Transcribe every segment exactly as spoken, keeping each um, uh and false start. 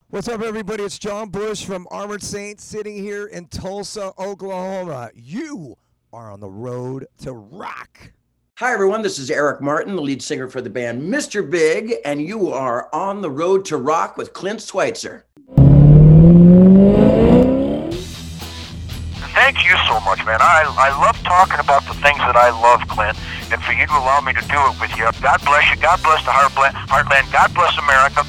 What's up, everybody? It's John Bush from Armored Saints sitting here in Tulsa, Oklahoma. You are on the road to rock. Hi, everyone. This is Eric Martin, the lead singer for the band Mister Big, and you are on the road to rock with Clint Schweitzer. Thank you so much, man. I, I love talking about the things that I love, Clint, and for you to allow me to do it with you. God bless you. God bless the Heartland. God bless America.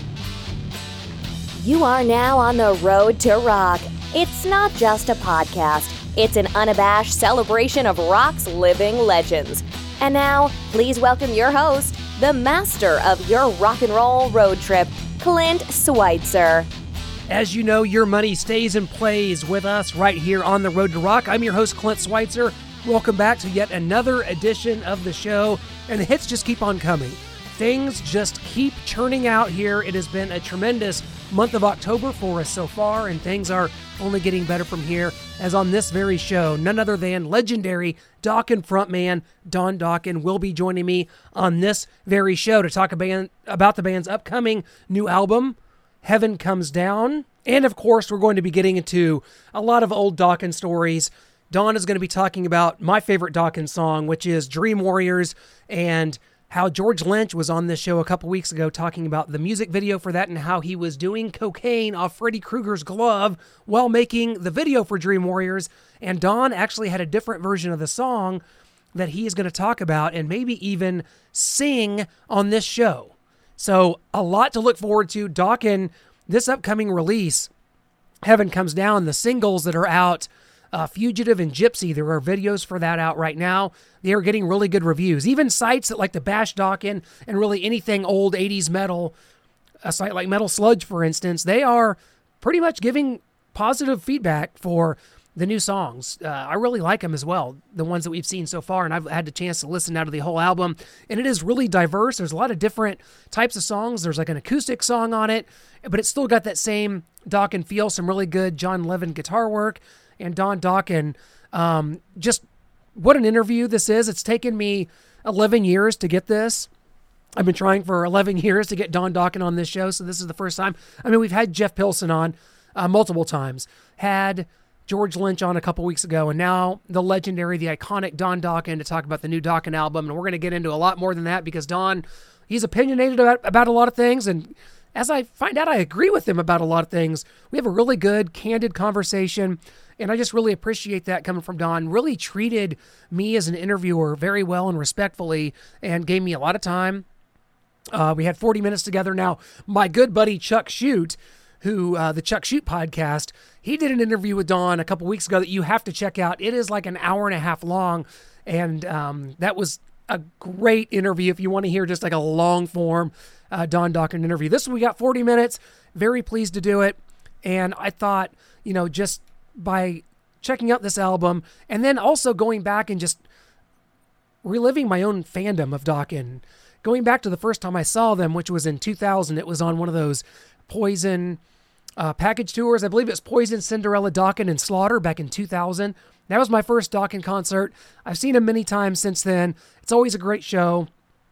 You are now on the road to rock. It's not just a podcast. It's an unabashed celebration of rock's living legends. And now, please welcome your host, the master of your rock and roll road trip, Clint Schweitzer. As you know, your money stays and plays with us right here on the road to rock. I'm your host, Clint Schweitzer. Welcome back to yet another edition of the show. And the hits just keep on coming. Things just keep churning out here. It has been a tremendous month of October for us so far, and things are only getting better from here, as on this very show, none other than legendary Dokken frontman Don Dokken will be joining me on this very show to talk about the band's upcoming new album, Heaven Comes Down. And of course, we're going to be getting into a lot of old Dokken stories. Don is going to be talking about my favorite Dokken song, which is Dream Warriors, and how George Lynch was on this show a couple weeks ago talking about the music video for that and how he was doing cocaine off Freddy Krueger's glove while making the video for Dream Warriors. And Don actually had a different version of the song that he is going to talk about and maybe even sing on this show. So a lot to look forward to. Dokken, this upcoming release, Heaven Comes Down, the singles that are out, Uh, Fugitive and Gypsy, there are videos for that out right now. They are getting really good reviews. Even sites that like to bash Dokken and really anything old eighties metal, a site like Metal Sludge, for instance, they are pretty much giving positive feedback for the new songs. Uh, I really like them as well, the ones that we've seen so far, and I've had the chance to listen now to the whole album, and it is really diverse. There's a lot of different types of songs. There's like an acoustic song on it, but it's still got that same Dokken feel, some really good John Levin guitar work. And Don Dokken, um, just what an interview this is. It's taken me eleven years to get this. I've been trying for eleven years to get Don Dokken on this show, so this is the first time. I mean, we've had Jeff Pilson on uh, multiple times, had George Lynch on a couple weeks ago, and now the legendary, the iconic Don Dokken to talk about the new Dokken album. And we're going to get into a lot more than that because Don, he's opinionated about, about a lot of things, and as I find out, I agree with him about a lot of things. We have a really good, candid conversation, and I just really appreciate that coming from Don. Really treated me as an interviewer very well and respectfully and gave me a lot of time. Uh, we had forty minutes together. Now, my good buddy Chuck Shute, who uh, the Chuck Shute podcast, he did an interview with Don a couple weeks ago that you have to check out. It is like an hour and a half long, and um, that was a great interview if you want to hear just like a long form uh, Don Dokken interview. This one we got forty minutes. Very pleased to do it. And I thought, you know, just by checking out this album and then also going back and just reliving my own fandom of Dokken, going back to the first time I saw them, which was in two thousand. It was on one of those Poison uh, package tours. I believe it was Poison, Cinderella, Dokken, and Slaughter back in two thousand. That was my first Dokken concert. I've seen him many times since then. It's always a great show.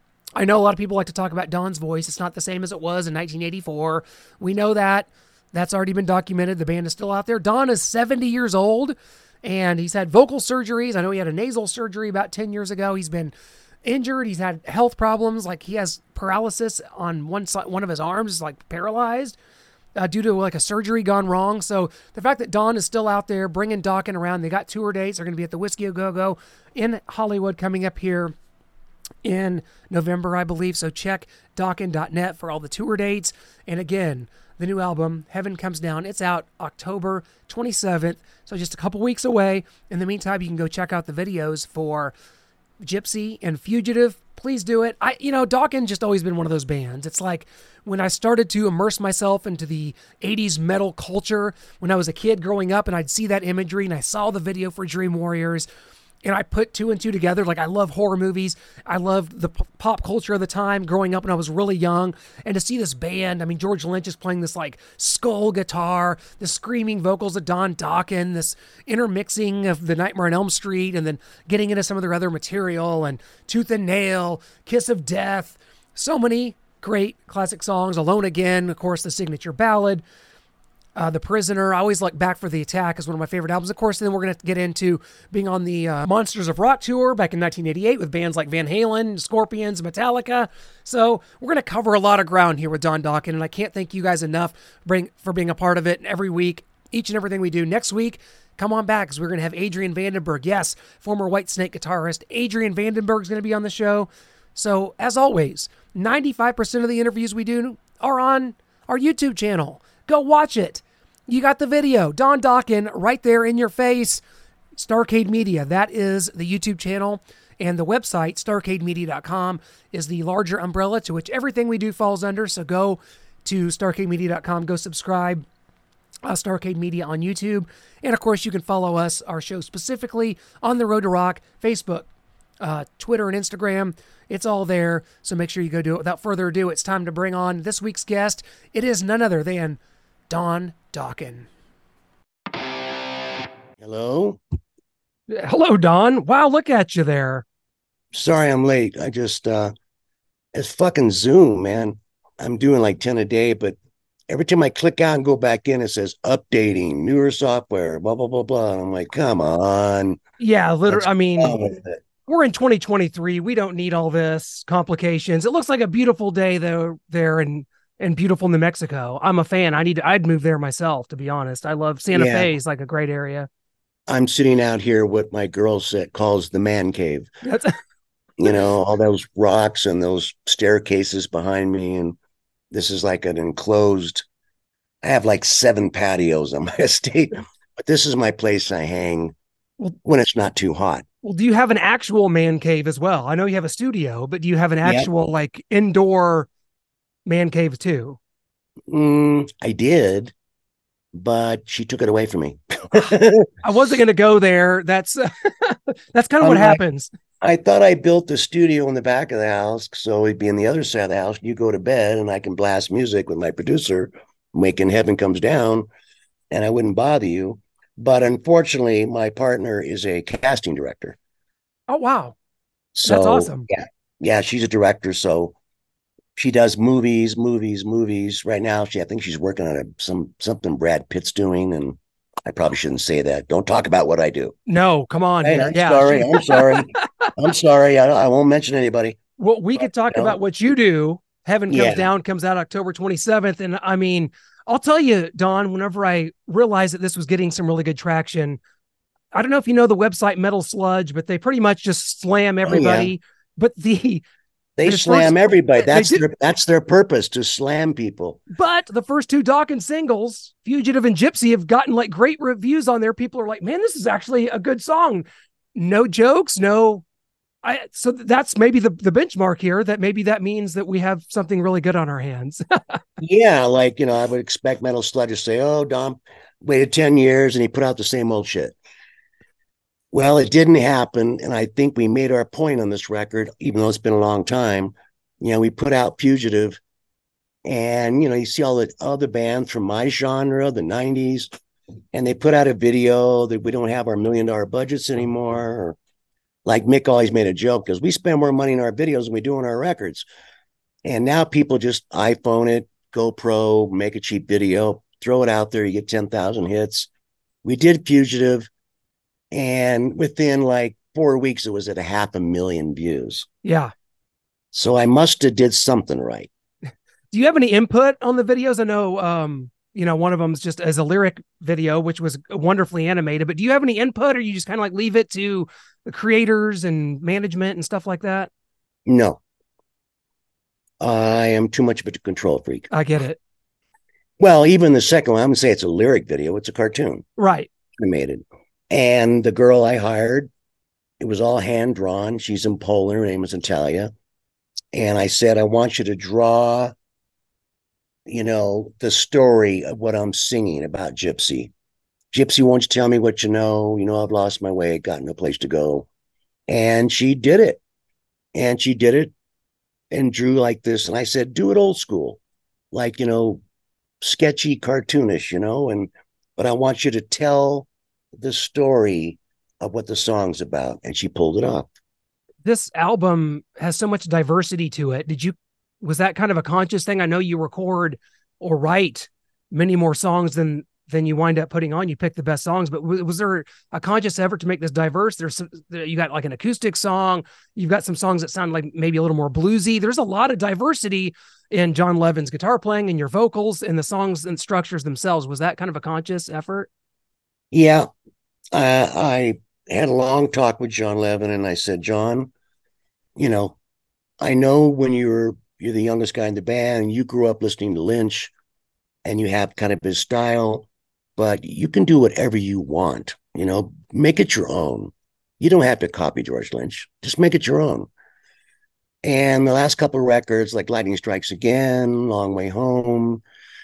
I know a lot of people like to talk about Don's voice. It's not the same as it was in nineteen eighty-four. We know that. That's already been documented. The band is still out there. Don is seventy years old, and he's had vocal surgeries. I know he had a nasal surgery about ten years ago. He's been injured. He's had health problems. Like he has paralysis on one side, one of his arms is like paralyzed uh, due to like a surgery gone wrong. So the fact that Don is still out there bringing Dokken around, they got tour dates. They're going to be at the Whiskey A Go Go in Hollywood coming up here in November, I believe. So check Dokken dot net for all the tour dates. And again, the new album, Heaven Comes Down, it's out October twenty-seventh, so just a couple weeks away. In the meantime, you can go check out the videos for Gypsy and Fugitive. Please do it. I, you know, Dokken just always been one of those bands. It's like when I started to immerse myself into the eighties metal culture when I was a kid growing up, and I'd see that imagery, and I saw the video for Dream Warriors, and I put two and two together. Like, I love horror movies. I loved the p- pop culture of the time growing up when I was really young. And to see this band, I mean, George Lynch is playing this like skull guitar, the screaming vocals of Don Dokken, this intermixing of the Nightmare on Elm Street, and then getting into some of their other material, and Tooth and Nail, Kiss of Death, so many great classic songs. Alone Again, of course, the signature ballad. Uh, the Prisoner. I always look back for the Attack as one of my favorite albums. Of course, then we're going to get into being on the uh, Monsters of Rock tour back in nineteen eighty-eight with bands like Van Halen, Scorpions, Metallica. So we're going to cover a lot of ground here with Don Dokken, and I can't thank you guys enough bring, for being a part of it every week, each and everything we do. Next week, come on back because we're going to have Adrian Vandenberg. Yes, former Whitesnake guitarist. Adrian Vandenberg is going to be on the show. So as always, ninety-five percent of the interviews we do are on our YouTube channel. Go watch it. You got the video, Don Dokken, right there in your face. Starcade Media, that is the YouTube channel. And the website, starcade media dot com, is the larger umbrella to which everything we do falls under. So go to starcade media dot com, go subscribe, uh, Starcade Media on YouTube. And of course, you can follow us, our show specifically, on the Road to Rock, Facebook, uh, Twitter, and Instagram. It's all there. So make sure you go do it. Without further ado, it's time to bring on this week's guest. It is none other than Don Dokken. Hello? Hello, Don. Wow, look at you there. Sorry I'm late. I just, uh, it's fucking Zoom, man. I'm doing like ten a day, but every time I click out and go back in, it says updating, newer software, blah, blah, blah, blah. And I'm like, come on. Yeah, literally. I mean, it. we're in twenty twenty-three. We don't need all this complications. It looks like a beautiful day, though, there in, in beautiful New Mexico. I'm a fan. I need to, I'd move there myself, to be honest. I love Santa Yeah. Fe. Is like a great area. I'm sitting out here, what my girl said calls the man cave. That's You know, all those rocks and those staircases behind me. And this is like an enclosed, I have like seven patios on my estate, but this is my place I hang when it's not too hot. Well, do you have an actual man cave as well? I know you have a studio, but do you have an actual Yep. like indoor man cave too? Mm, I did, but she took it away from me. I wasn't going to go there. That's that's kind of what I'm like- happens. I thought I built the studio in the back of the house, so it'd be on the other side of the house. You go to bed, and I can blast music with my producer, making Heaven Comes Down, and I wouldn't bother you. But unfortunately, my partner is a casting director. Oh, wow. So, That's awesome. Yeah, yeah, she's a director, so she does movies, movies, movies. Right now, she I think she's working on a, some something Brad Pitt's doing, and I probably shouldn't say that. Don't talk about what I do. No, come on. Hey, here. I'm yeah. sorry. I'm sorry. I'm sorry. I, I won't mention anybody. Well, we could talk you know. about what you do. Heaven Comes Yeah. Down comes out October twenty-seventh. And I mean, I'll tell you, Don, whenever I realized that this was getting some really good traction, I don't know if you know the website Metal Sludge, but they pretty much just slam everybody. But the They The slam first- everybody. they That's do- their that's their purpose, to slam people. but the first two Dokken singles, Fugitive and Gypsy, have gotten like great reviews on there. People are like, man, this is actually a good song. No jokes, no. I so that's maybe the, the benchmark here, that maybe that means that we have something really good on our hands. Yeah, like, you know, I would expect Metal Sludge to say, "Oh, Dom waited ten years and he put out the same old shit." Well, it didn't happen, and I think we made our point on this record, even though it's been a long time. You know, we put out Fugitive, and you know, you see all the other bands from my genre, the nineties, and they put out a video that we don't have our million dollar budgets anymore. Or, like Mick always made a joke, because we spend more money in our videos than we do on our records. And now people just iPhone it, GoPro, make a cheap video, throw it out there, you get ten thousand hits. We did Fugitive, and within like four weeks, it was at a half a million views. Yeah. So I must have did something right. Do you have any input on the videos? I know, um, you know, one of them's just as a lyric video, which was wonderfully animated, but do you have any input, or you just kind of like leave it to the creators and management and stuff like that? No. I am too much of a control freak. I get it. Well, even the second one, I'm going to say it's a lyric video. It's a cartoon, Right. animated. And the girl I hired, it was all hand drawn. She's in Poland. Her name is Natalia. And I said, I want you to draw, you know, the story of what I'm singing about Gypsy. Gypsy, won't you tell me what you know? You know, I've lost my way, got no place to go. And she did it. And she did it and drew like this. And I said, do it old school, like, you know, sketchy, cartoonish, you know, and, but I want you to tell the story of what the song's about. And she pulled it off. This album has so much diversity to it. Did you Was that kind of a conscious thing? I know you record or write many more songs than than you wind up putting on. You pick the best songs, but w- was there a conscious effort to make this diverse? There's some, you got like an acoustic song. You've got some songs that sound like maybe a little more bluesy. There's a lot of diversity in John Levin's guitar playing and your vocals and the songs and structures themselves. Was that kind of a conscious effort? Yeah. Uh, I had a long talk with John Levin, and I said, John, you know, I know when you're, you're the youngest guy in the band and you grew up listening to Lynch and you have kind of his style, but you can do whatever you want, you know, make it your own. You don't have to copy George Lynch, just make it your own. And the last couple of records, like Lightning Strikes Again, Long Way Home,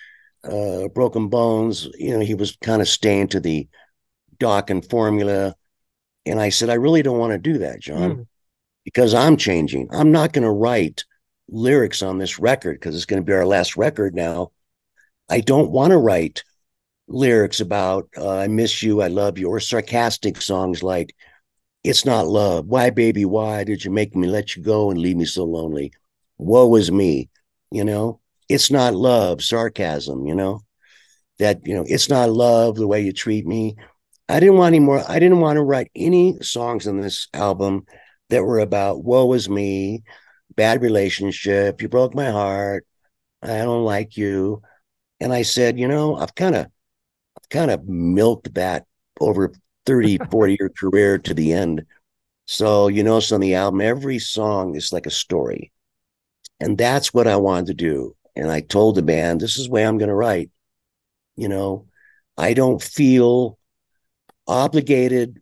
uh, Broken Bones, you know, he was kind of staying to the Dokken formula. And I said, I really don't want to do that, John, mm. because I'm changing. I'm not going to write lyrics on this record because it's going to be our last record now. I don't want to write lyrics about uh, I miss you, I love you, or sarcastic songs like It's Not Love, Why Baby Why Did You Make Me Let You Go and Leave Me So Lonely, Woe Is Me, you know, It's Not Love, sarcasm, you know, that, you know, it's not love the way you treat me. I didn't want any more, I didn't want to write any songs on this album that were about woe is me, bad relationship, you broke my heart, I don't like you. And I said, you know, I've kind of kind of milked that over thirty, forty year career to the end. So, you know, so on the album, every song is like a story. And that's what I wanted to do. And I told the band, this is the way I'm going to write. You know, I don't feel obligated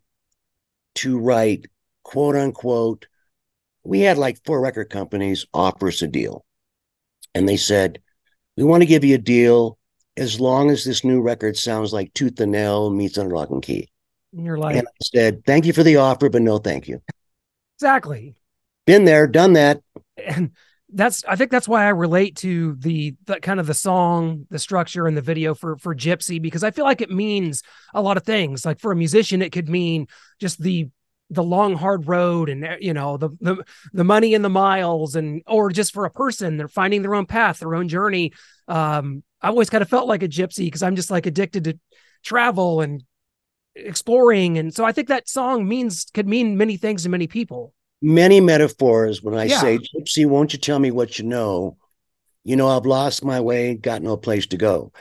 to write, quote unquote. We had like four record companies offer us a deal. And they said, we want to give you a deal as long as this new record sounds like Tooth and Nail meets Under Lock and Key. And you're like, and I said, thank you for the offer, but no, thank you. Exactly. Been there, done that. And that's, I think that's why I relate to the, the kind of the song, the structure and the video for, for Gypsy, because I feel like it means a lot of things. Like for a musician, it could mean just the, the long, hard road and, you know, the, the, the money and the miles, and, or just for a person, they're finding their own path, their own journey. Um, I always kind of felt like a gypsy because I'm just like addicted to travel and exploring. And so I think that song means, could mean many things to many people. Many metaphors. When I Yeah. say, Gypsy, won't you tell me what you know? You know, I've lost my way, got no place to go.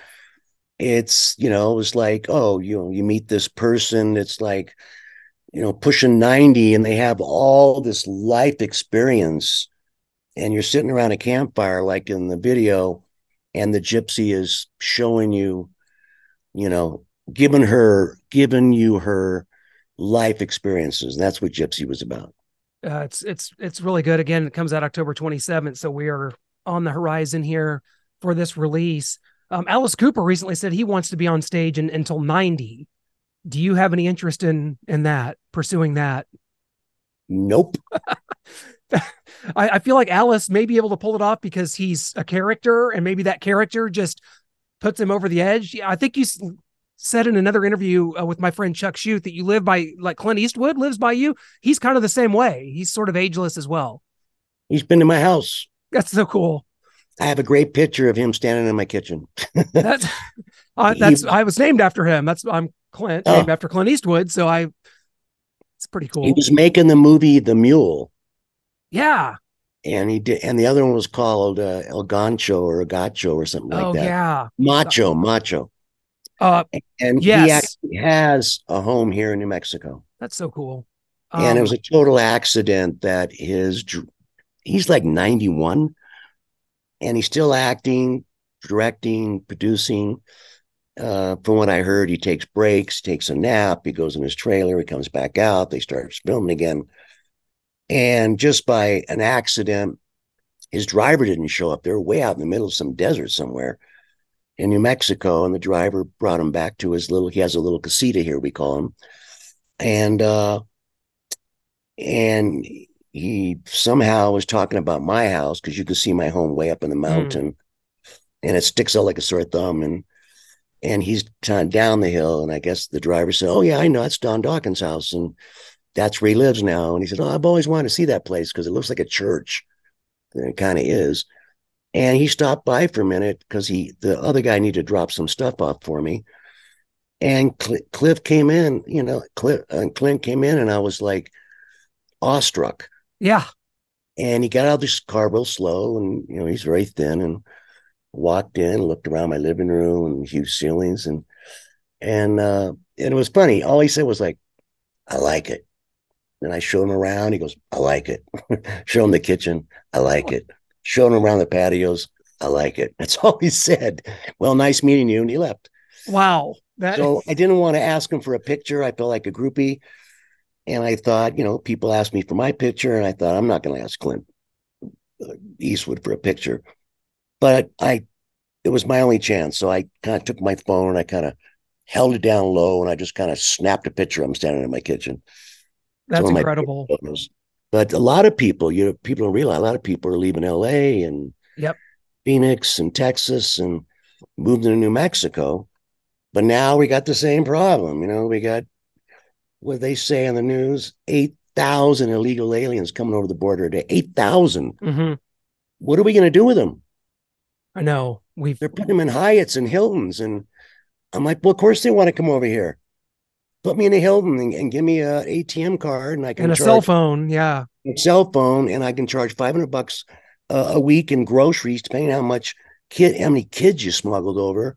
It's, you know, it's like, oh, you know, you meet this person. It's like, you know, pushing ninety and they have all this life experience and you're sitting around a campfire, like in the video, and the gypsy is showing you, you know, giving her, giving you her life experiences. That's what Gypsy was about. Uh, it's, it's, it's really good. Again, it comes out October twenty-seventh. So we are on the horizon here for this release. Um, Alice Cooper recently said he wants to be on stage in, until ninety. Do you have any interest in, in that, pursuing that? Nope. I, I feel like Alice may be able to pull it off because he's a character and maybe that character just puts him over the edge. I think you s- said in another interview uh, with my friend Chuck Shute that you live by, like Clint Eastwood lives by you. He's kind of the same way. He's sort of ageless as well. He's been to my house. That's so cool. I have a great picture of him standing in my kitchen. That's, uh, that's, He- I was named after him. That's, I'm Clint, Oh. named after Clint Eastwood. So I, it's pretty cool. He was making the movie The Mule. Yeah. And he did, and the other one was called uh, El Gancho or Gacho or something like Oh that. yeah. Macho, Macho. Uh, And Yes. he actually has a home here in New Mexico. that's so cool. And it Um, was a total accident that his, dr- he's like ninety-one and he's still acting, directing, producing. Uh, from what I heard, he takes breaks, takes a nap, he goes in his trailer, he comes back out, they start filming again. And just by an accident, his driver didn't show up. They were way out in the middle of some desert somewhere in New Mexico. And the driver brought him back to his little, he has a little casita here, we call him. And, uh, and he somehow was talking about my house because you could see my home way up in the mountain and it sticks out like a sore thumb. And, and he's t- down the hill. And I guess the driver said, oh yeah, I know, that's Don Dawkins' house. And that's where he lives now. And he said, oh, I've always wanted to see that place because it looks like a church. And it kind of is. And he stopped by for a minute because he, the other guy needed to drop some stuff off for me. And Cl- Cliff came in, you know, Cliff and Clint came in, and I was like awestruck. Yeah. And he got out of this car real slow, and, you know, he's very thin, and walked in, looked around my living room and huge ceilings. And, and, uh, and it was funny. All he said was like, I like it. And I showed him around. He goes, I like it. Show him the kitchen. I like it. Showed him around the patios. I like it. That's all he said. Well, nice meeting you. And he left. Wow. That... So I didn't want to ask him for a picture. I felt like a groupie. And I thought, you know, people asked me for my picture. And I thought, I'm not going to ask Clint Eastwood for a picture. But I, it was my only chance. So I kind of took my phone and I kind of held it down low, and I just kind of snapped a picture of him standing in my kitchen. That's incredible. But a lot of people, you know, people don't realize a lot of people are leaving L A and yep. Phoenix and Texas and moving to New Mexico. But now we got the same problem. You know, we got what they say on the news, eight thousand illegal aliens coming over the border a day. eight thousand. Mm-hmm. What are we going to do with them? I know. We've They're putting them in Hyatts and Hiltons. And I'm like, well, of course they want to come over here. Put me in a Hilton and, and give me a A T M card, and I can and a charge cell phone, yeah, a cell phone, and I can charge five hundred bucks uh, a week in groceries, depending on how much kid, how many kids you smuggled over.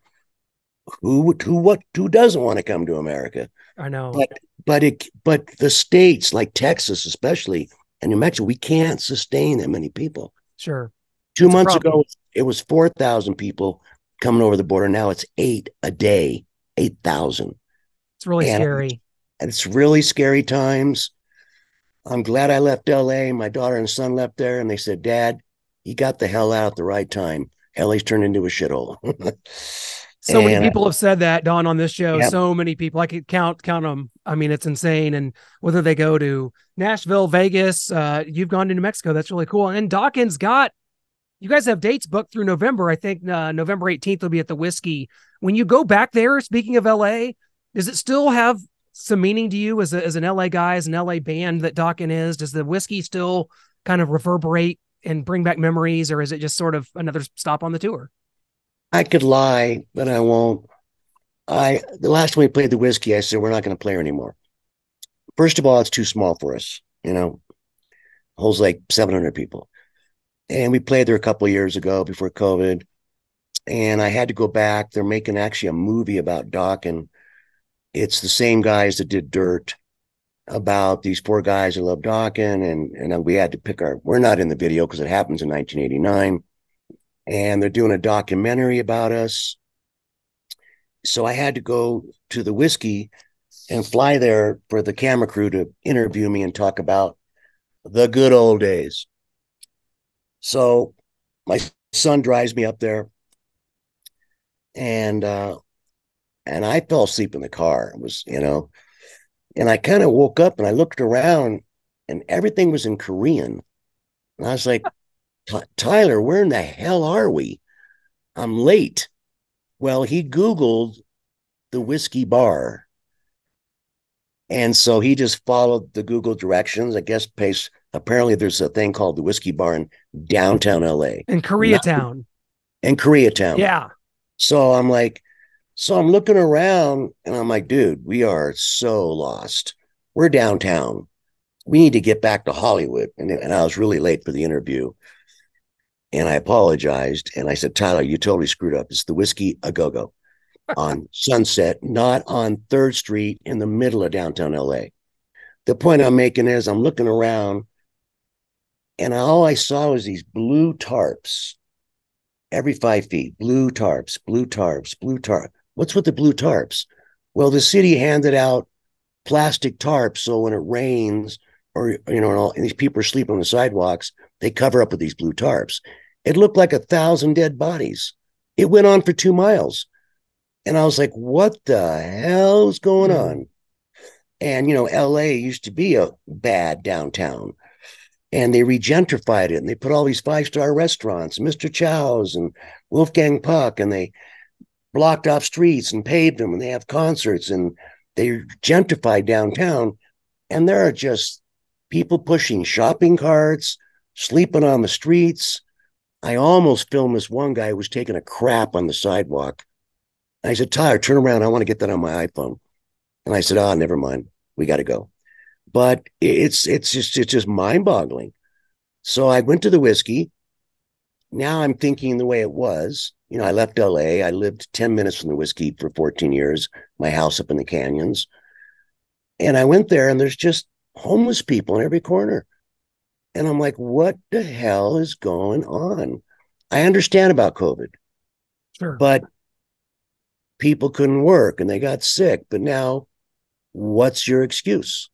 Who, who, what, who doesn't want to come to America? I know, but but it, but the states like Texas, especially, and New Mexico, we can't sustain that many people. Sure. Two That's months ago, it was four thousand people coming over the border. Now it's eight a day, eight thousand. It's really and, scary. And it's really scary times. I'm glad I left L A. My daughter and son left there, and they said, Dad, you got the hell out at the right time. L A's turned into a shithole. So and, many people have said that, Don, on this show. Yep. So many people. I could count count them. I mean, it's insane. And whether they go to Nashville, Vegas, uh, you've gone to New Mexico. That's really cool. And Dawkins got, you guys have dates booked through November. I think uh, November eighteenth will be at the Whiskey. When you go back there, speaking of L A, does it still have some meaning to you as a, as an L A guy, as an L A band that Dokken is? Does the Whiskey still kind of reverberate and bring back memories, or is it just sort of another stop on the tour? I could lie, but I won't. I the last time we played the Whiskey, I said, we're not going to play anymore. First of all, it's too small for us. You know, holds like seven hundred people. And we played there a couple of years ago before COVID. And I had to go back. They're making actually a movie about Dokken. It's the same guys that did Dirt, about these four guys that love Dokken. And, and we had to pick our, we're not in the video because it happens in nineteen eighty-nine. And they're doing a documentary about us. So I had to go to the Whiskey and fly there for the camera crew to interview me and talk about the good old days. So my son drives me up there, and uh, and I fell asleep in the car. It was, you know, and I kind of woke up and I looked around, and everything was in Korean. And I was like, Tyler, where in the hell are we? I'm late. Well, he Googled the Whiskey Bar. And so he just followed the Google directions. I guess pace, apparently there's a thing called the Whiskey Bar in downtown L A. In Koreatown. In Koreatown. Yeah. So I'm like, so I'm looking around and I'm like, dude, we are so lost. We're downtown. We need to get back to Hollywood. And, and I was really late for the interview. And I apologized. And I said, Tyler, you totally screwed up. It's the Whiskey A Go-Go on Sunset, not on third Street in the middle of downtown L A. The point I'm making is I'm looking around, and all I saw was these blue tarps every five feet. Blue tarps, blue tarps, blue tarps. What's with the blue tarps? Well, the city handed out plastic tarps, so when it rains or, you know, and these people are sleeping on the sidewalks, they cover up with these blue tarps. It looked like a thousand dead bodies. It went on for two miles. And I was like, what the hell is going mm. on? And, you know, L A used to be a bad downtown. And they regentrified it. And they put all these five-star restaurants, Mister Chow's and Wolfgang Puck. And they blocked off streets and paved them. And they have concerts. And they gentrified downtown. And there are just people pushing shopping carts, sleeping on the streets. I almost filmed this one guy who was taking a crap on the sidewalk. And I said, Tyler, turn around. I want to get that on my iPhone. And I said, oh, never mind. We got to go. But it's it's just it's just mind-boggling. So I went to the whiskey. Now I'm thinking the way it was. You know, I left L A. I lived ten minutes from the whiskey for fourteen years, my house up in the canyons. And I went there and there's just homeless people in every corner. And I'm like, what the hell is going on? I understand about COVID. Sure. But people couldn't work and they got sick. But now, what's your excuse?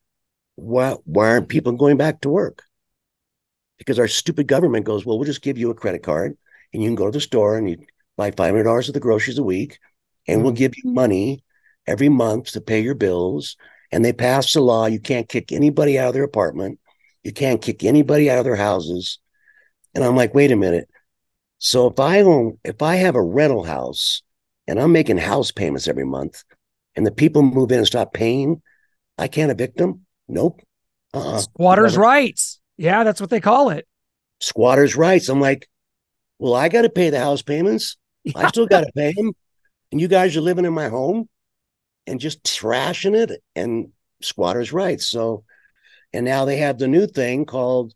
Why, why aren't people going back to work? Because our stupid government goes, well, we'll just give you a credit card and you can go to the store and you buy five hundred dollars of the groceries a week and we'll give you money every month to pay your bills. And they passed a law. You can't kick anybody out of their apartment. You can't kick anybody out of their houses. And I'm like, wait a minute. So if I own, if I have a rental house and I'm making house payments every month and the people move in and stop paying, I can't evict them? Nope. Uh-uh. Squatters' rights. Yeah, that's what they call it. Squatters' rights. I'm like, well, I got to pay the house payments. Yeah. I still got to pay them. And you guys are living in my home and just trashing it and squatters' rights. So, and now they have the new thing called,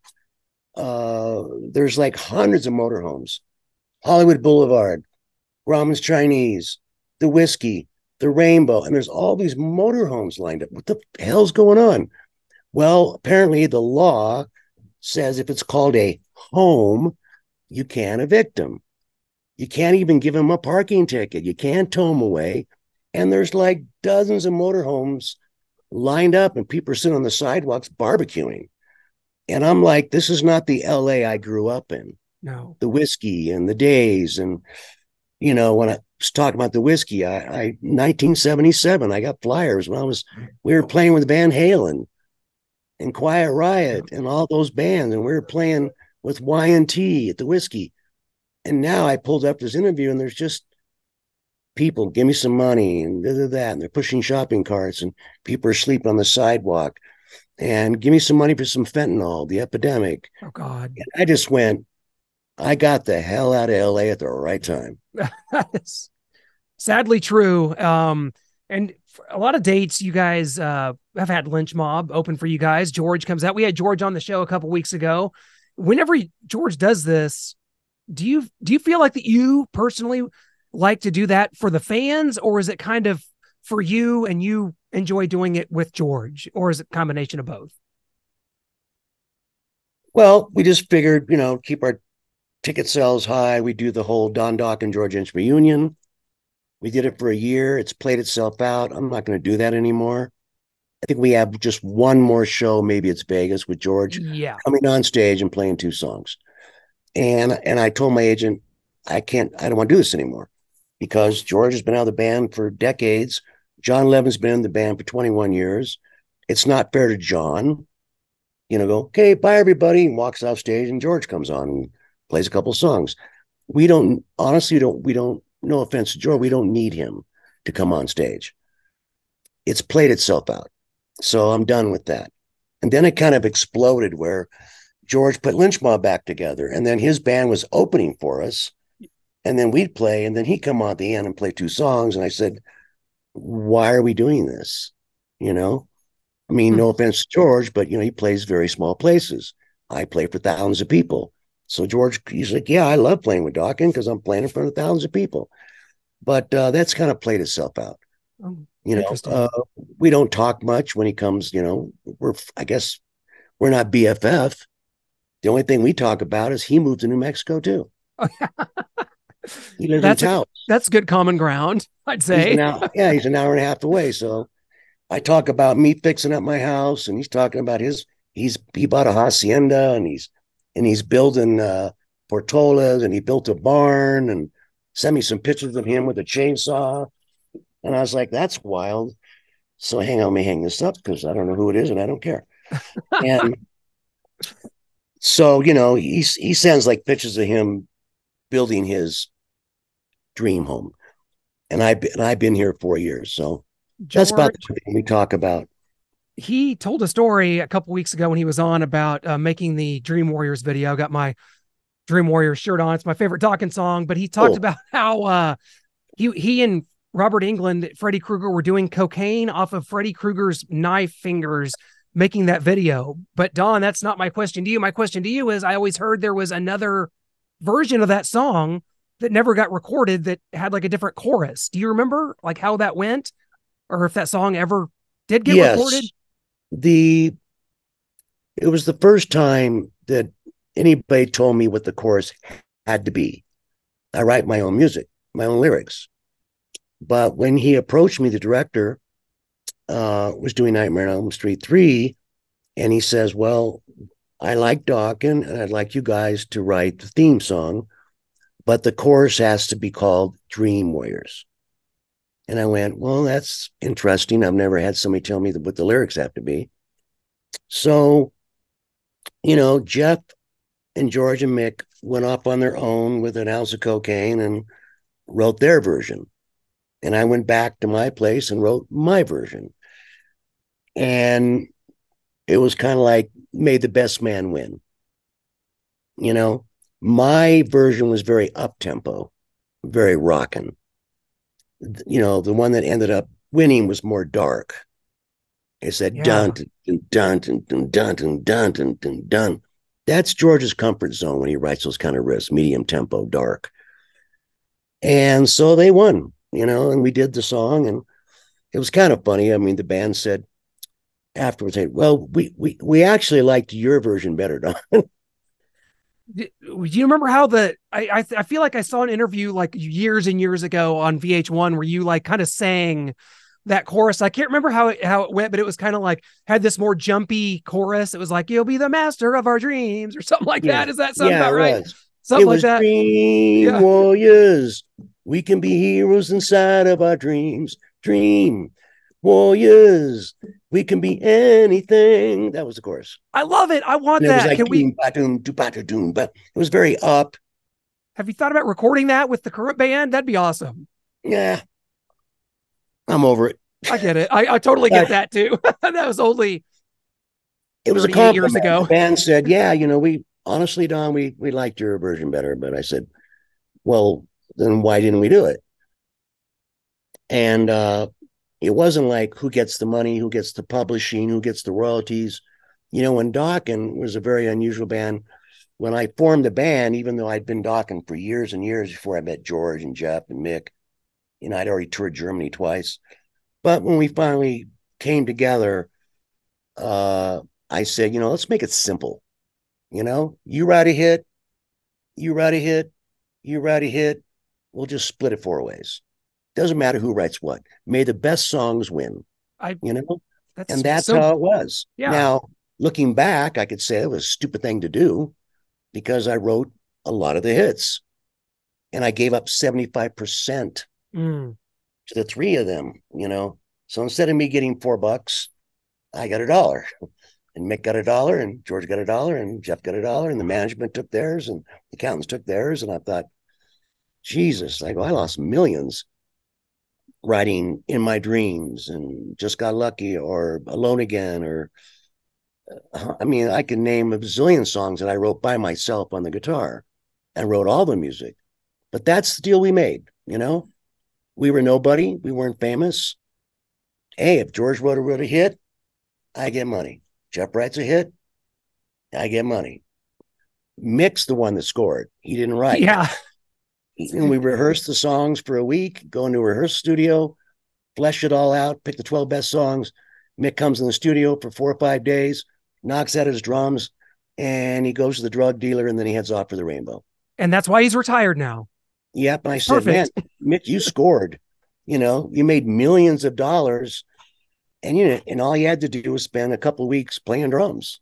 uh, there's like hundreds of motorhomes, Hollywood Boulevard, Grauman's Chinese, the Whiskey, the Rainbow, and there's all these motorhomes lined up. What the hell's going on? Well, apparently the law says if it's called a home, you can't evict them. You can't even give them a parking ticket. You can't tow them away. And there's like dozens of motorhomes lined up and people are sitting on the sidewalks barbecuing. And I'm like, this is not the L A I grew up in. No. The whiskey and the days. And, you know, when I was talking about the whiskey, I, I nineteen seventy-seven, I got flyers when I was, we were playing with Van Halen and Quiet Riot and all those bands. And we were playing with Y and T at the whiskey. And now I pulled up this interview and there's just people, give me some money and da, da, da, and they're pushing shopping carts and people are sleeping on the sidewalk and give me some money for some fentanyl, the epidemic. Oh, God. And I just went, I got the hell out of L A at the right time. That's sadly true. Um, and a lot of dates you guys uh, have had Lynch Mob open for you guys. George comes out. We had George on the show a couple weeks ago. Whenever George does this, do you do you feel like that you personally like to do that for the fans, or is it kind of for you and you enjoy doing it with George, or is it a combination of both? Well, we just figured, you know, keep our ticket sales high. We do the whole Don Doc and George Lynch reunion. We did it for a year. It's played itself out. I'm not going to do that anymore. I think we have just one more show. Maybe it's Vegas with George yeah. coming on stage and playing two songs. And, and I told my agent, I can't, I don't want to do this anymore because George has been out of the band for decades. John Levin's been in the band for twenty-one years. It's not fair to John, you know, go, okay, bye everybody, and walks off stage and George comes on and plays a couple songs. We don't, honestly, we don't, we don't, no offense to George, we don't need him to come on stage. It's played itself out. So I'm done with that. And then it kind of exploded where George put Lynch Mob back together and then his band was opening for us. And then we'd play and then he'd come on at the end and play two songs. And I said, why are we doing this? You know, I mean, no offense to George, but, you know, he plays very small places. I play for thousands of people. So George, he's like, yeah, I love playing with Dokken because I'm playing in front of thousands of people. But uh, that's kind of played itself out. Oh, you know, uh, we don't talk much when he comes, you know, we're, I guess we're not B F F. The only thing we talk about is he moved to New Mexico too. He lives that's in town. A, that's good common ground, I'd say. He's hour, yeah, he's an hour and a half away. So I talk about me fixing up my house and he's talking about his, he's, he bought a hacienda and he's, and he's building uh, portolas and he built a barn and sent me some pictures of him with a chainsaw. And I was like, that's wild. So hang on, let me hang this up because I don't know who it is and I don't care. And so, you know, he, he sends like pictures of him building his dream home. And I've been, and I've been here four years. So George, that's about the thing we talk about. He told a story a couple weeks ago when he was on about uh, making the Dream Warriors video. I got my Dream Warrior shirt on. It's my favorite Dokken song, but he talked Oh. about how uh, he he and Robert Englund, Freddy Krueger, were doing cocaine off of Freddy Krueger's knife fingers, making that video. But Don, that's not my question to you. My question to you is, I always heard there was another version of that song that never got recorded that had like a different chorus. Do you remember like how that went, or if that song ever did get Yes. recorded? The it was the first time that anybody told me what the chorus had to be. I write my own music, my own lyrics. But when he approached me, the director uh, was doing Nightmare on Elm Street three, and he says, well, I like Dokken, and I'd like you guys to write the theme song, but the chorus has to be called Dream Warriors. And I went, well, that's interesting. I've never had somebody tell me what the lyrics have to be. So, you know, Jeff and George and Mick went off on their own with an ounce of cocaine and wrote their version. And I went back to my place and wrote my version. And it was kind of like, may the best man win. You know, my version was very up-tempo, very rockin'. You know, the one that ended up winning was more dark. It said Yeah. dun dun dun dun dun dun dun dun dun dun dun. That's George's comfort zone when he writes those kind of riffs, medium tempo, dark. And so they won, you know, and we did the song, and it was kind of funny. I mean, the band said afterwards, hey, well, we we we actually liked your version better, Don. Do you remember how the I, I I feel like I saw an interview like years and years ago on V H one where you like kind of sang that chorus. I can't remember how it how it went, but it was kind of like had this more jumpy chorus. It was like, you'll be the master of our dreams or something like Yeah. that. Does that sound Yeah, about it right? was. Something It like was that. Dream Yeah. Warriors. We can be heroes inside of our dreams. Dream Warriors. We can be anything. That was the chorus. I love it. I want And it was that. like Can we doom, ba-doom, do, ba-da-doom, but it was very up. have you thought about recording that with the current band? That'd be awesome. Yeah. I'm over it. I get it. I, I totally get Uh, that too. That was only It was a thirty-eight years compliment. ago. The band said, yeah, you know, we honestly, Don, we we liked your version better. But I said, well, then why didn't we do it? And uh, it wasn't like who gets the money, who gets the publishing, who gets the royalties. You know, when Dokken was a very unusual band, when I formed the band, even though I'd been Dokken for years and years before I met George and Jeff and Mick, you know, I'd already toured Germany twice. But when we finally came together, uh, I said, you know, let's make it simple. You know, you write a hit, you write a hit, you write a hit. We'll just split it four ways. Doesn't matter who writes what. May the best songs win. I You know, that's and that's so how it was. Yeah. Now, looking back, I could say it was a stupid thing to do because I wrote a lot of the hits, and I gave up seventy-five percent mm, to the three of them. You know, so instead of me getting four bucks, I got a dollar. And Mick got a dollar, and George got a dollar, and Jeff got a dollar, and the management took theirs, and the accountants took theirs. And I thought, Jesus, I go, I lost millions writing In My Dreams and Just Got Lucky or Alone Again. Or, uh, I mean, I can name a bazillion songs that I wrote by myself on the guitar and wrote all the music. But that's the deal we made, you know? We were nobody. We weren't famous. Hey, if George wrote a, wrote a hit, I get money. Jeff writes a hit, I get money. Mick's the one that scored. He didn't write. yeah. And we rehearsed the songs for a week, go into a rehearsal studio, flesh it all out, pick the twelve best songs. Mick comes in the studio for four or five days, knocks out his drums, and he goes to the drug dealer, and then he heads off for the Rainbow. And that's why he's retired now. Yep. And I said, Perfect. man, Mick, you scored. You know, you made millions of dollars. And you know, and all you had to do was spend a couple of weeks playing drums.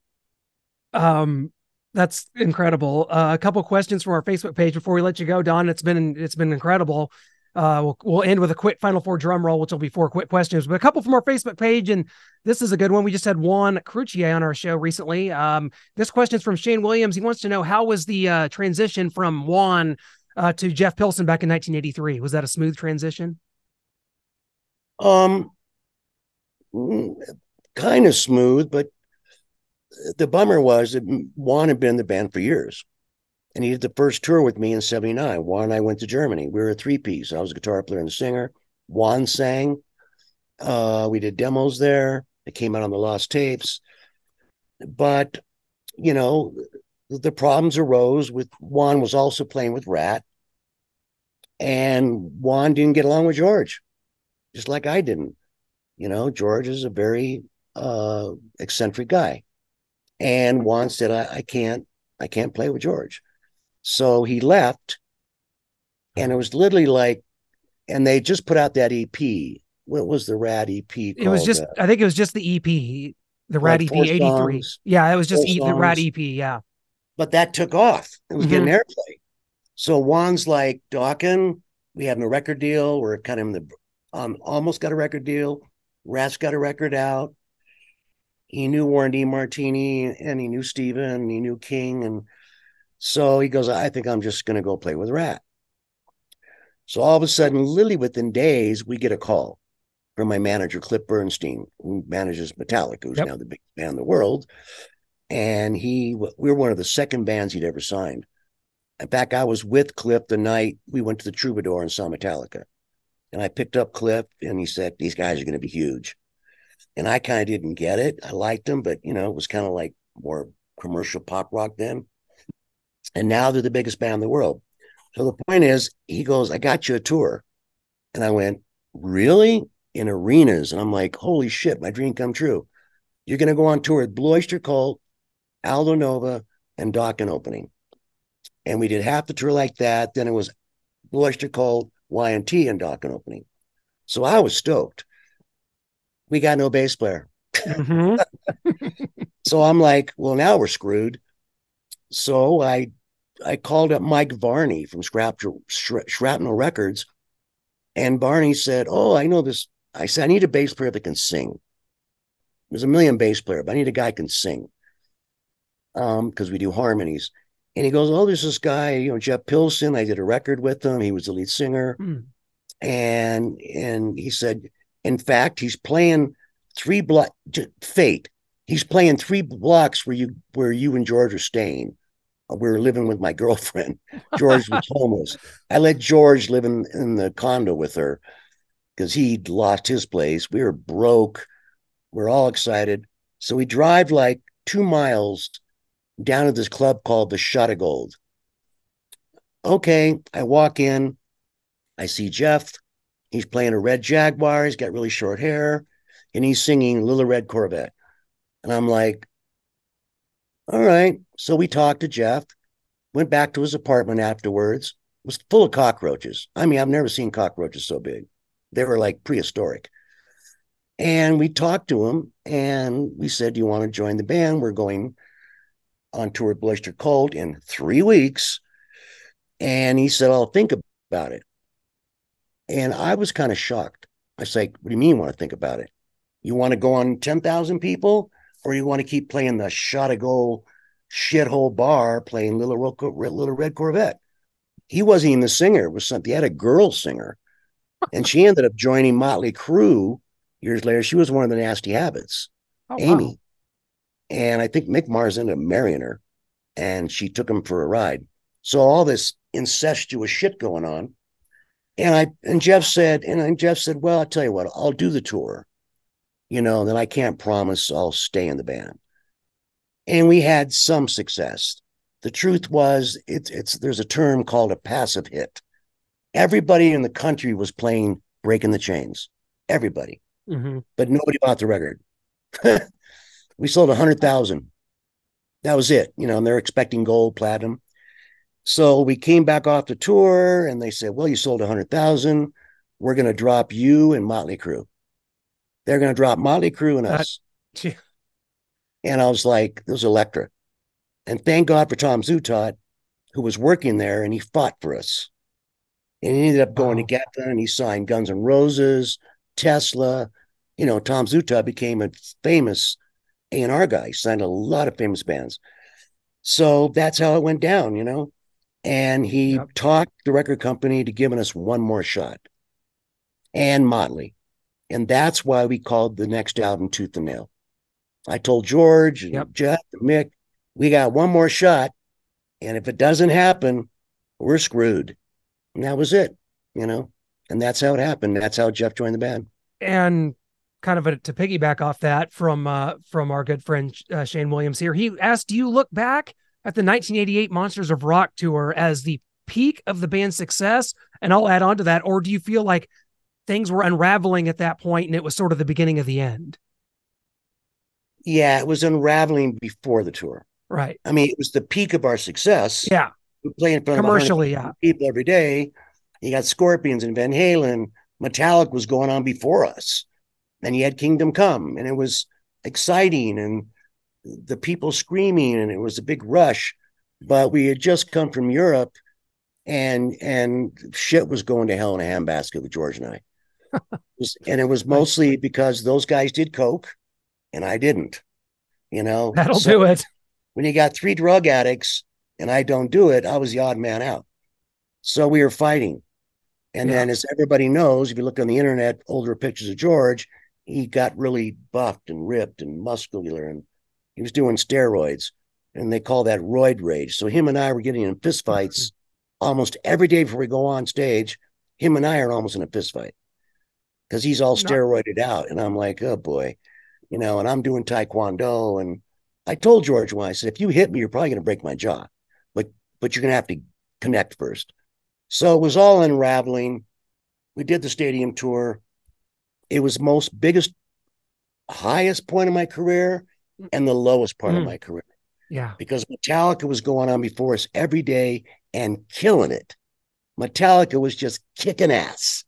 Um, that's incredible. Uh, a couple questions from our Facebook page before we let you go, Don. It's been it's been incredible. Uh, we'll we'll end with a quick Final Four drum roll, which will be four quick questions. But a couple from our Facebook page, and this is a good one. We just had Juan Crucier on our show recently. Um, this question is from Shane Williams. He wants to know, how was the uh, transition from Juan uh, to Jeff Pilson back in nineteen eighty-three? Was that a smooth transition? Um, kind of smooth, but the bummer was that Juan had been in the band for years. And he did the first tour with me in seventy-nine. Juan and I went to Germany. We were a three-piece. I was a guitar player and a singer. Juan sang. Uh, we did demos there. It came out on the Lost Tapes. But, you know, the problems arose with Juan was also playing with Rat. And Juan didn't get along with George, just like I didn't. You know, George is a very uh, eccentric guy. And Juan said, I, I can't, I can't play with George. So he left, and it was literally like, and they just put out that E P. What was the Rat E P called? It was just, uh, I think it was just the E P, the Rat like E P eighty-three. Songs, yeah, it was just four e- the Rat songs. E P. Yeah. But that took off. It was Mm-hmm. getting airplay. So Juan's like, Dawkins, we have no record deal. We're kind of in the, um, almost got a record deal. Rat's got a record out. He knew Warren DeMartini, and he knew Steven, and he knew King. And so he goes, I think I'm just going to go play with Rat. So all of a sudden, literally within days, we get a call from my manager, Cliff Bernstein, who manages Metallica, who's Yep. now the biggest band in the world. And he, we were one of the second bands he'd ever signed. In fact, I was with Cliff the night we went to the Troubadour and saw Metallica. And I picked up Cliff, and he said, these guys are going to be huge. And I kind of didn't get it. I liked them, but, you know, it was kind of like more commercial pop rock then. And now they're the biggest band in the world. So the point is, he goes, I got you a tour. And I went, really? In arenas? And I'm like, holy shit, my dream come true. You're going to go on tour with Blue Oyster Cult, Aldo Nova, and Dokken opening. And we did half the tour like that. Then it was Blue Oyster Cult, Y and T, and Dokken opening. So I was stoked. We got no bass player. Mm-hmm. So I'm like, well, now we're screwed. So I I called up Mike Varney from Scrap- Shrapnel Records. And Barney said, oh, I know this. I said, I need a bass player that can sing. There's a million bass players, but I need a guy who can sing. Um, because we do harmonies. And he goes, oh, there's this guy, you know, Jeff Pilson. I did a record with him. He was the lead singer. Mm. And and he said, in fact, he's playing three block Fate. He's playing three blocks where you where you and George are staying. We were living with my girlfriend. George was homeless. I let George live in, in the condo with her because he'd lost his place. We were broke. We're all excited. So we drive like two miles down to this club called the Shot of Gold. Okay, I walk in. I see Jeff. He's playing a red Jaguar. He's got really short hair. And he's singing Little Red Corvette. And I'm like, all right. So we talked to Jeff, went back to his apartment afterwards. It was full of cockroaches. I mean, I've never seen cockroaches so big. They were like prehistoric. And we talked to him, and we said, do you want to join the band? We're going on tour with Blue Oyster Cult in three weeks. And he said, I'll think about it. And I was kind of shocked. I was like, what do you mean you want to think about it? You want to go on ten thousand people? Or you want to keep playing the Shot of Gold shithole bar playing Little, Little Red Corvette? He wasn't even the singer. It was something. He had a girl singer. And she ended up joining Motley Crue years later. She was one of the Nasty Habits, Oh, Amy. wow. And I think Mick Mars ended up marrying her. And she took him for a ride. So all this incestuous shit going on. And I and Jeff said, and Jeff said, well, I'll tell you what, I'll do the tour. You know, then I can't promise I'll stay in the band. And we had some success. The truth was, it's it's there's a term called a passive hit. Everybody in the country was playing Breaking the Chains. Everybody. Mm-hmm. But nobody bought the record. We sold one hundred thousand. That was it. You know, and they're expecting gold, platinum. So we came back off the tour, and they said, well, you sold one hundred thousand. We're going to drop you and Motley Crue. They're going to drop Motley Crue and us. Uh, and I was like, it was Elektra. And thank God for Tom Zutaut, who was working there, and he fought for us. And he ended up going Wow. to Geffen, and he signed Guns N' Roses, Tesla. You know, Tom Zutaut became a famous A and R guy. He signed a lot of famous bands. So that's how it went down, you know. And he Yep. talked the record company to giving us one more shot. And Motley. And that's why we called the next album Tooth and Nail. I told George and Yep. Jeff and Mick, we got one more shot. And if it doesn't happen, we're screwed. And that was it, you know, and that's how it happened. That's how Jeff joined the band. And kind of a, to piggyback off that from uh, from our good friend uh, Shane Williams here, he asked, do you look back at the nineteen eighty-eight Monsters of Rock tour as the peak of the band's success? And I'll add on to that. Or do you feel like things were unraveling at that point and it was sort of the beginning of the end? Yeah, it was unraveling before the tour. Right. I mean, it was the peak of our success. Yeah. We play in front commercially, of yeah, people every day. You got Scorpions and Van Halen. Metallica was going on before us. And you had Kingdom Come, and it was exciting, and the people screaming, and it was a big rush. But we had just come from Europe, and and shit was going to hell in a handbasket with George and I. It was, and it was mostly because those guys did coke, and I didn't. You know, that'll so do it. When you got three drug addicts, and I don't do it, I was the odd man out. So we were fighting. And yeah. then, as everybody knows, if you look on the internet, older pictures of George, he got really buffed and ripped and muscular, and he was doing steroids, and they call that roid rage. So him and I were getting in fistfights mm-hmm. almost every day before we go on stage. Him and I are almost in a fistfight because he's all steroided out. And I'm like, oh boy, you know, and I'm doing Taekwondo. And I told George when I said, if you hit me, you're probably going to break my jaw, but, but you're going to have to connect first. So it was all unraveling. We did the stadium tour. It was most biggest, highest point of my career and the lowest part mm. of my career. Yeah. Because Metallica was going on before us every day and killing it. Metallica was just kicking ass.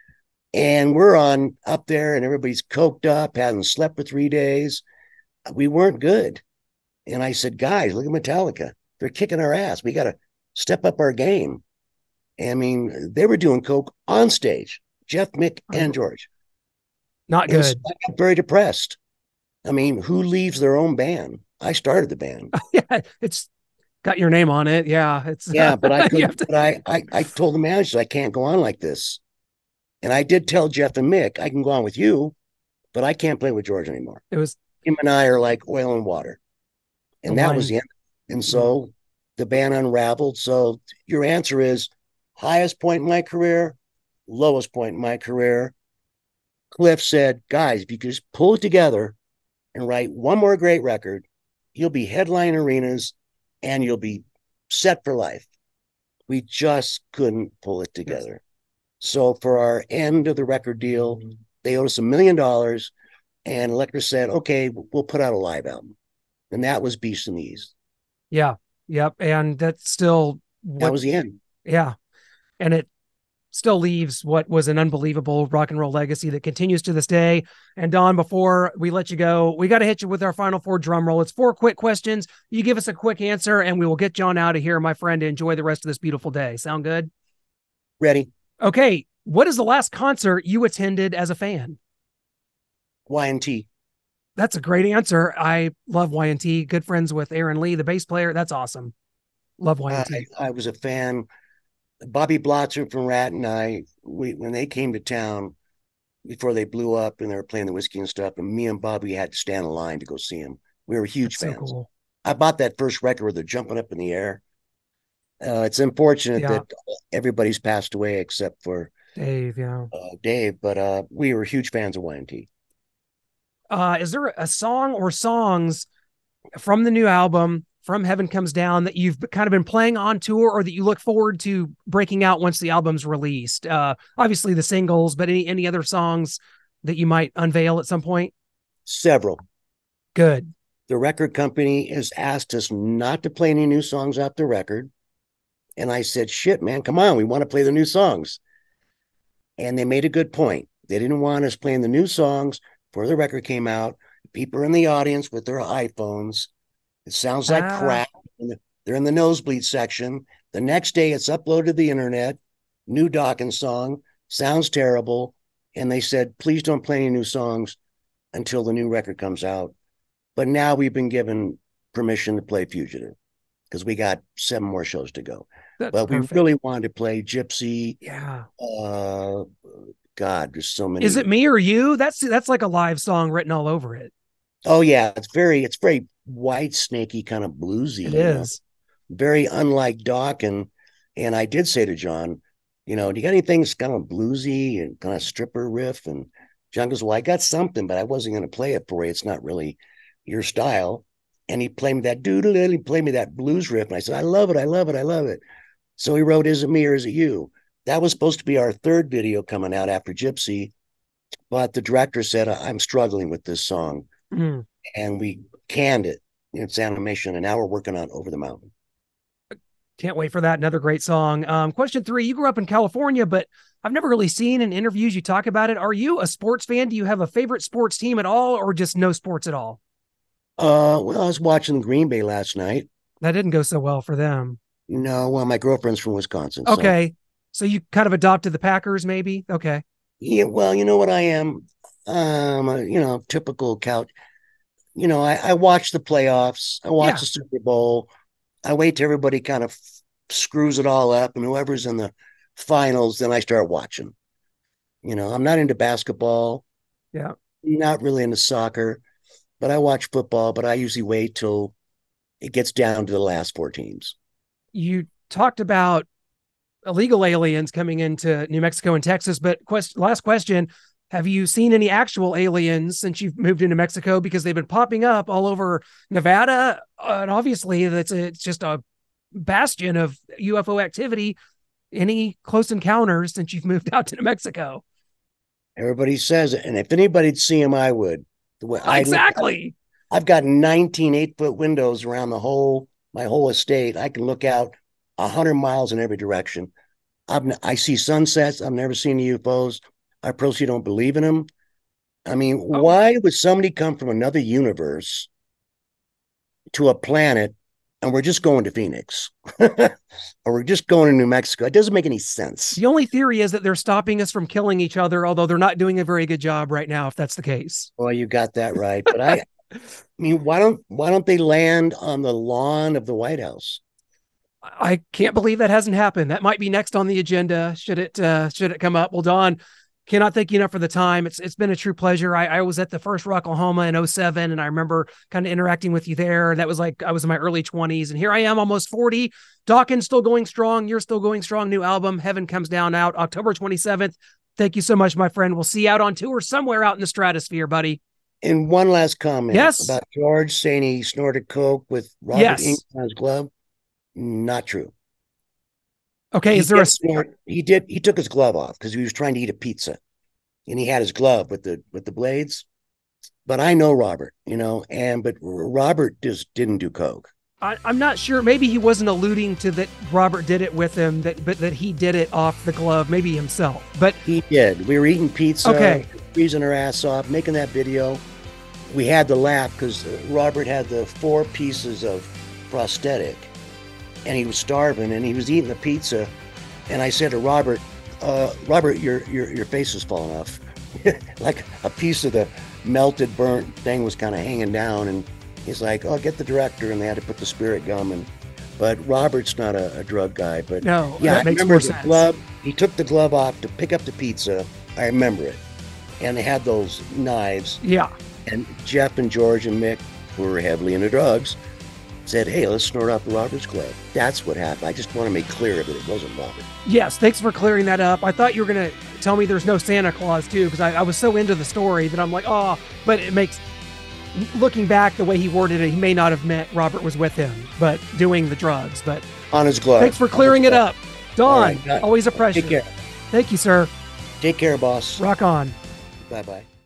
And we're on up there and everybody's coked up, hadn't slept for three days. We weren't good. And I said, guys, look at Metallica. They're kicking our ass. We got to step up our game. I mean, they were doing coke on stage, Jeff, Mick, and George. Not good. So I got very depressed. I mean, who leaves their own band? I started the band. Yeah, it's got your name on it. Yeah, it's yeah, but I couldn't, to... but I, I I told the manager I can't go on like this, and I did tell Jeff and Mick I can go on with you, but I can't play with George anymore. It was him and I are like oil and water, and that line. was the end. And so mm-hmm. the band unraveled. So your answer is highest point in my career, lowest point in my career. Cliff said, guys, if you could just pull it together and write one more great record, you'll be headline arenas and you'll be set for life. We just couldn't pull it together. Yes. So for our end of the record deal, mm-hmm. they owed us a million dollars, and Elektra said, okay, we'll put out a live album. And that was Beast in the East. Yeah. Yep. And that's still what, that was the end. Yeah. And it still leaves what was an unbelievable rock and roll legacy that continues to this day. And Don, before we let you go, we got to hit you with our final four drum roll. It's four quick questions. You give us a quick answer and we will get John out of here, my friend, to enjoy the rest of this beautiful day. Sound good? Ready. Okay. What is the last concert you attended as a fan? Y and T. That's a great answer. I love Y and T. Good friends with Aaron Lee, the bass player. That's awesome. Love Y and T. I, I was a fan. Bobby Blotzer from Rat and I, we, when they came to town before they blew up and they were playing the Whiskey and stuff, and me and Bobby had to stand in line to go see him. We were huge That's fans. So cool. I bought that first record where they're jumping up in the air. Uh, it's unfortunate yeah. that everybody's passed away except for Dave. Yeah, uh, Dave. But uh, we were huge fans of Y and T. Uh, is there a song or songs from the new album, From Heaven Comes Down, that you've kind of been playing on tour or that you look forward to breaking out once the album's released? Uh, obviously the singles, but any, any other songs that you might unveil at some point? Several. Good. The record company has asked us not to play any new songs off the record. And I said, shit, man, come on. We want to play the new songs. And they made a good point. They didn't want us playing the new songs before the record came out. People are in the audience with their iPhones. It sounds like ah. crap. They're in the nosebleed section. The next day it's uploaded to the internet. New Dawkins song. Sounds terrible. And they said, please don't play any new songs until the new record comes out. But now we've been given permission to play Fugitive because we got seven more shows to go. That's but perfect. We really wanted to play Gypsy. Yeah. Uh, God, there's so many. Is it Me or You? That's that's like a live song written all over it. Oh yeah, it's very it's very white snakey kind of bluesy. It is. very unlike Doc. And, and I did say to John, you know, do you got anything that's kind of bluesy and kind of stripper riff? And John goes, well, I got something, but I wasn't going to play it for you. It's not really your style. And he played me that doodle, he played me that blues riff. And I said, I love it. I love it. I love it. So he wrote, Is It Me or Is It You? That was supposed to be our third video coming out after Gypsy. But the director said, I'm struggling with this song. Mm. And we canned it. It's animation. And now we're working on Over the Mountain. Can't wait for that. Another great song. Um, question three, you grew up in California, but I've never really seen in interviews you talk about it. Are you a sports fan? Do you have a favorite sports team at all, or just no sports at all? Uh, well, I was watching Green Bay last night. That didn't go so well for them. No, well, my girlfriend's from Wisconsin. Okay. So, so you kind of adopted the Packers, maybe? Okay. Yeah, well, you know what I am? Um, a, you know, typical couch. You know, I, I watch the playoffs. I watch yeah. the Super Bowl. I wait till everybody kind of screws it all up, and whoever's in the finals, then I start watching. You know, I'm not into basketball. Yeah. Not really into soccer, but I watch football, but I usually wait till it gets down to the last four teams. You talked about illegal aliens coming into New Mexico and Texas, but quest- last question, have you seen any actual aliens since you've moved into Mexico? Because they've been popping up all over Nevada. Uh, and obviously that's a, it's just a bastion of U F O activity. Any close encounters since you've moved out to New Mexico? Everybody says it. And if anybody'd see them, I would. The way I exactly. Look, I've got nineteen eight-foot windows around the whole, my whole estate. I can look out one hundred miles in every direction. I've, I see sunsets. I've never seen U F Os. I personally don't believe in them. I mean, oh. why would somebody come from another universe to a planet and we're just going to Phoenix or we're just going to New Mexico? It doesn't make any sense. The only theory is that they're stopping us from killing each other, although they're not doing a very good job right now, if that's the case. Well, you got that right. But I, I mean, why don't, why don't they land on the lawn of the White House? I can't believe that hasn't happened. That might be next on the agenda. Should it, uh, should it come up? Well, Don, cannot thank you enough for the time. It's It's been a true pleasure. I, I was at the first Rocklahoma in oh seven, and I remember kind of interacting with you there. That was like, I was in my early twenties, and here I am almost forty. Dawkins still going strong. You're still going strong. New album, Heaven Comes Down, out October twenty-seventh. Thank you so much, my friend. We'll see you out on tour somewhere out in the stratosphere, buddy. And one last comment. Yes. About George saying he snorted coke with Robert yes. Ink on his glove. Not true. Okay, he is there a snort, he did he took his glove off because he was trying to eat a pizza, and he had his glove with the with the blades. But I know Robert, you know, and but Robert just didn't do coke. I, I'm not sure. Maybe he wasn't alluding to that Robert did it with him, that but that he did it off the glove, maybe himself. But he did. We were eating pizza, okay, freezing our ass off, making that video. We had to laugh because Robert had the four pieces of prosthetic, and he was starving, and he was eating the pizza. And I said to Robert, uh, Robert, your your your face is falling off. Like a piece of the melted, burnt thing was kind of hanging down. And he's like, oh, get the director. And they had to put the spirit gum in. But Robert's not a, a drug guy. But no, yeah, that I makes remember more the sense. glove. He took the glove off to pick up the pizza. I remember it. And they had those knives. Yeah. And Jeff and George and Mick, who were heavily into drugs, said, hey, let's snort off the Robert's glove. That's what happened. I just want to make clear that it wasn't Robert. Yes, thanks for clearing that up. I thought you were going to tell me there's no Santa Claus, too, because I, I was so into the story that I'm like, oh, but it makes, looking back the way he worded it, he may not have meant Robert was with him, but doing the drugs. But on his glove. Thanks for clearing it up. Don, right, always a pleasure. Take care. Thank you, sir. Take care, boss. Rock on. Bye-bye.